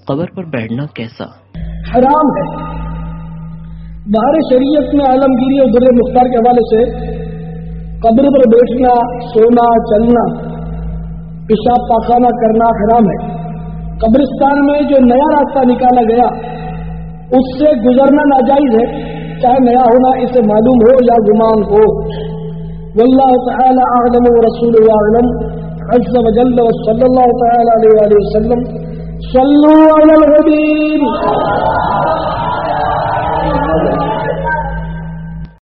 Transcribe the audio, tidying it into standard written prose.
कब्र पर बैठना कैसा? हराम है। बाहर शरीयत में आलमगीरी और दुर्र मुख्तार के हवाले से कब्र पर बैठना, सोना, चलना, पेशाब पाखाना करना हराम है। कब्रिस्तान में जो नया रास्ता निकाला गया उससे गुजरना नाजायज है, चाहे नया होना इसे मालूम हो या गुमान हो। वल्लाहु तआला अअलम व रसूलुहु अअलम अज़्ज़ व जल्ल व सल्लल्लाहु तआला अलैहि व सल्लम। सल्लु अलल हबीब।